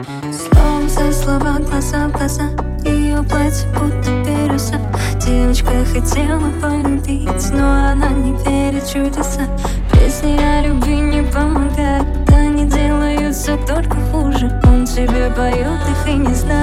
Слово за слово, глаза в глаза, ее платье будто бирюса. Девочка хотела полюбить, но она не верит в чудеса. Песни о любви не помогают, они делают все только хуже. Он тебе поет, их и не знает.